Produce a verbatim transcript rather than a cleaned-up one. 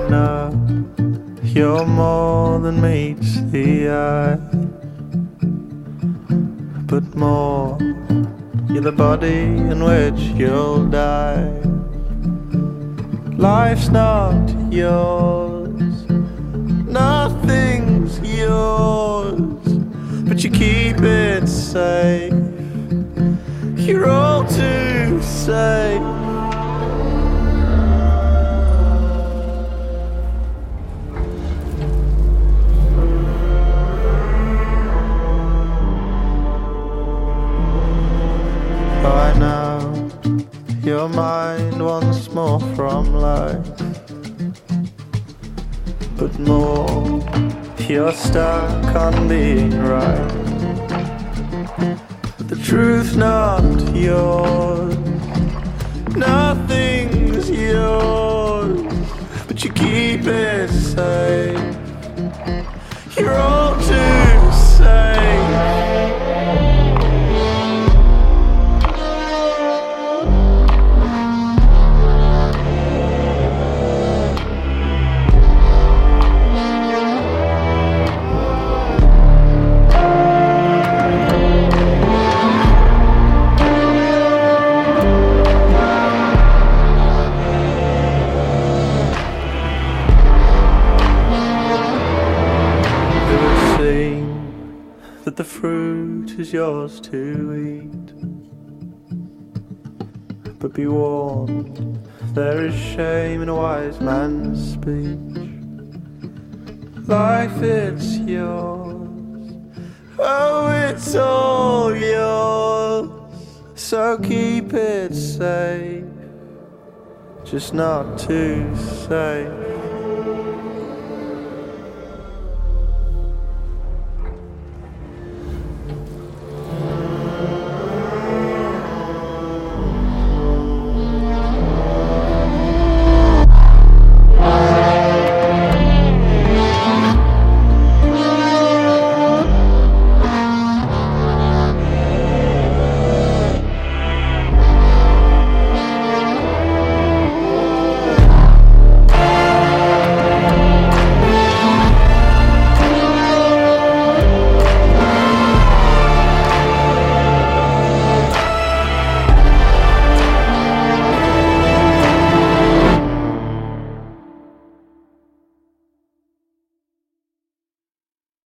know you're more than meets the eye, but more, you're the body in which you'll die. Life's not yours, nothing's yours, but you keep it safe. You're all too safe. I know your mind wants more from life, but more, you're stuck on being right. But the truth's not yours, nothing's yours, but you keep it safe. You're all too safe. That the fruit is yours to eat, but be warned, there is shame in a wise man's speech. Life, it's yours, oh, it's all yours, so keep it safe, just not too safe.